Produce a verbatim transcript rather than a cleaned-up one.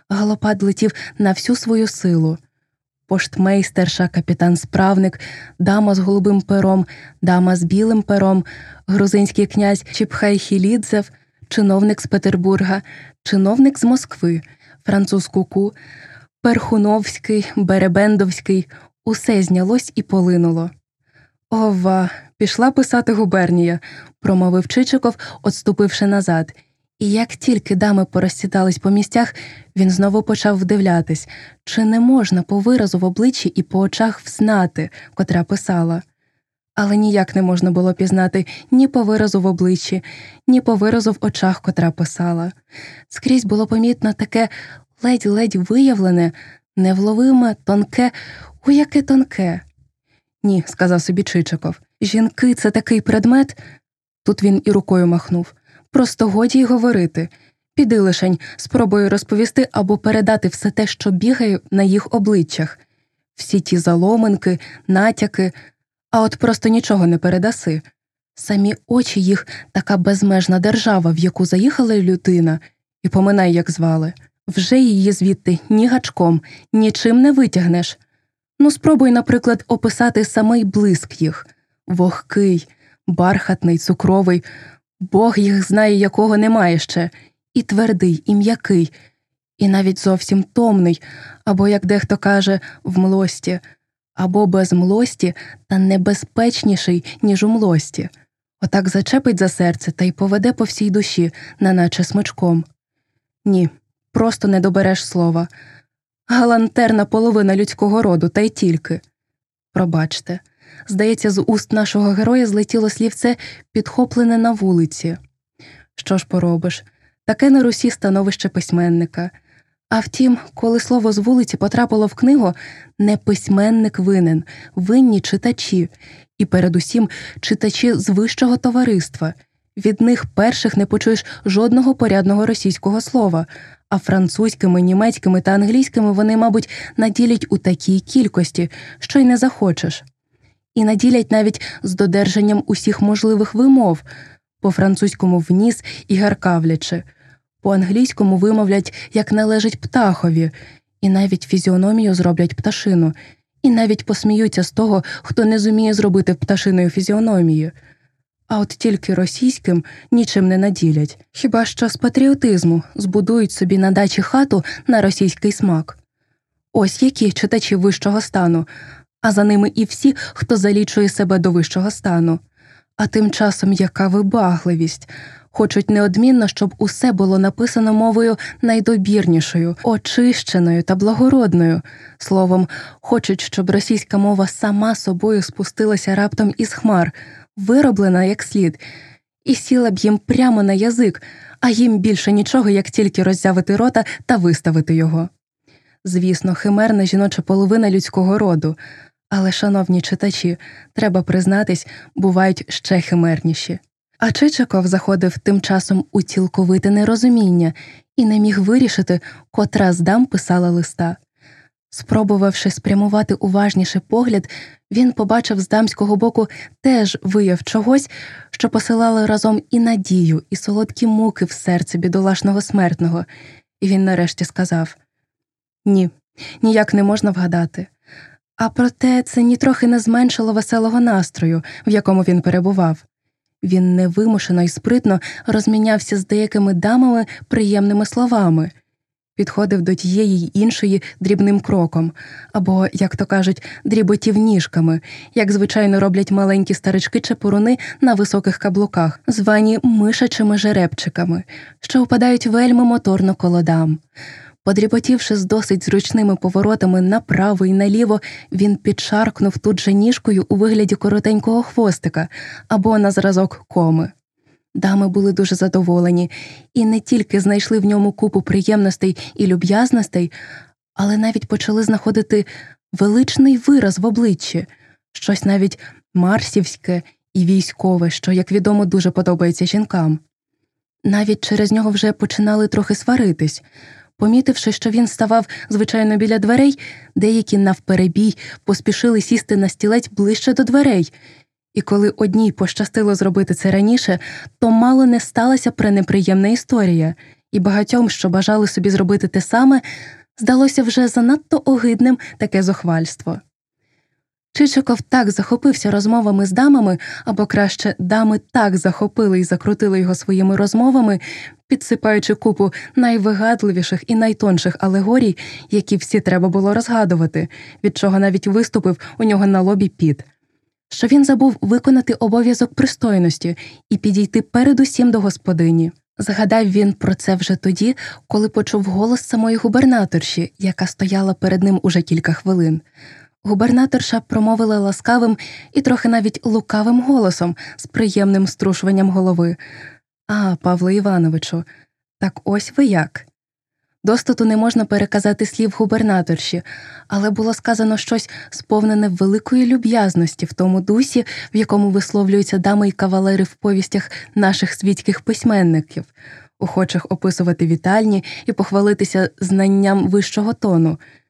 Галопад летів на всю свою силу. Поштмейстерша, капітан-справник, дама з голубим пером, дама з білим пером, грузинський князь Чіпхай-Хілідзев, чиновник з Петербурга, чиновник з Москви, француз Куку, Перхуновський, Беребендовський – усе знялось і полинуло. «Ова, пішла писати губернія», – промовив Чичиков, отступивши назад. І як тільки дами порозсідались по місцях, він знову почав вдивлятись, чи не можна по виразу в обличчі і по очах взнати, котра писала. Але ніяк не можна було пізнати ні по виразу в обличчі, ні по виразу в очах, котра писала. Скрізь було помітно таке ледь-ледь виявлене, невловиме, тонке, у яке тонке. «Ні», – сказав собі Чичиков, – «жінки – це такий предмет». Тут він і рукою махнув. «Просто годі й говорити. Піди лишень, спробую розповісти або передати все те, що бігає на їх обличчях. Всі ті заломинки, натяки, а от просто нічого не передаси. Самі очі їх – така безмежна держава, в яку заїхала людина, і поминай, як звали. Вже її звідти ні гачком, нічим не витягнеш. Ну, спробуй, наприклад, описати самий блиск їх. Вогкий, бархатний, цукровий. Бог їх знає, якого немає ще. І твердий, і м'який, і навіть зовсім томний, або, як дехто каже, в млості, або без млості та небезпечніший, ніж у млості. Отак зачепить за серце та й поведе по всій душі, неначе смичком. Ні, просто не добереш слова. Галантерна половина людського роду, та й тільки. Пробачте. Здається, з уст нашого героя злетіло слівце, підхоплене на вулиці. Що ж поробиш? Таке на Русі становище письменника. А втім, коли слово з вулиці потрапило в книгу, не письменник винен, винні читачі. І передусім читачі з вищого товариства. Від них перших не почуєш жодного порядного російського слова, а французькими, німецькими та англійськими вони, мабуть, наділять у такій кількості, що й не захочеш. І наділять навіть з додержанням усіх можливих вимов, по-французькому вніс і гаркавлячи, по-англійському вимовлять, як належить птахові, і навіть фізіономію зроблять пташину, і навіть посміються з того, хто не зуміє зробити пташиною фізіономії. А от тільки російським нічим не наділять, хіба що з патріотизму збудують собі на дачі хату на російський смак. Ось які читачі вищого стану, а за ними і всі, хто залічує себе до вищого стану. А тим часом яка вибагливість! Хочуть неодмінно, щоб усе було написано мовою найдобірнішою, очищеною та благородною. Словом, хочуть, щоб російська мова сама собою спустилася раптом із хмар, вироблена як слід, і сіла б їм прямо на язик, а їм більше нічого, як тільки роззявити рота та виставити його. Звісно, химерна жіноча половина людського роду, але, шановні читачі, треба признатись, бувають ще химерніші. А Чичиков заходив тим часом у цілковите нерозуміння і не міг вирішити, котра з дам писала листа. Спробувавши спрямувати уважніше погляд, він побачив з дамського боку теж вияв чогось, що посилало разом і надію, і солодкі муки в серце бідолашного смертного. І він нарешті сказав: «Ні, ніяк не можна вгадати». А проте це нітрохи не зменшило веселого настрою, в якому він перебував. Він невимушено і спритно розмінявся з деякими дамами приємними словами, підходив до тієї й іншої дрібним кроком, або, як то кажуть, дріботів ніжками, як звичайно роблять маленькі старички-чепуруни на високих каблуках, звані мишачими жеребчиками, що впадають вельми моторно коло дам. Подріботівши з досить зручними поворотами направо і наліво, він підшаркнув тут же ніжкою у вигляді коротенького хвостика або на зразок коми. Дами були дуже задоволені і не тільки знайшли в ньому купу приємностей і люб'язностей, але навіть почали знаходити величний вираз в обличчі, щось навіть марсівське і військове, що, як відомо, дуже подобається жінкам. Навіть через нього вже починали трохи сваритись. Помітивши, що він ставав, звичайно, біля дверей, деякі навперебій поспішили сісти на стілець ближче до дверей. І коли одній пощастило зробити це раніше, то мало не сталася пренеприємна історія. І багатьом, що бажали собі зробити те саме, здалося вже занадто огидним таке зухвальство. Чичиков так захопився розмовами з дамами, або краще, дами так захопили і закрутили його своїми розмовами, підсипаючи купу найвигадливіших і найтонших алегорій, які всі треба було розгадувати, від чого навіть виступив у нього на лобі піт, що він забув виконати обов'язок пристойності і підійти передусім до господині. Згадав він про це вже тоді, коли почув голос самої губернаторші, яка стояла перед ним уже кілька хвилин. Губернаторша промовила ласкавим і трохи навіть лукавим голосом з приємним струшуванням голови. «А, Павле Івановичу, так ось ви як». Достоту не можна переказати слів губернаторші, але було сказано щось сповнене великої люб'язності в тому дусі, в якому висловлюються дами й кавалери в повістях наших світських письменників, охочих описувати вітальні і похвалитися знанням вищого тону.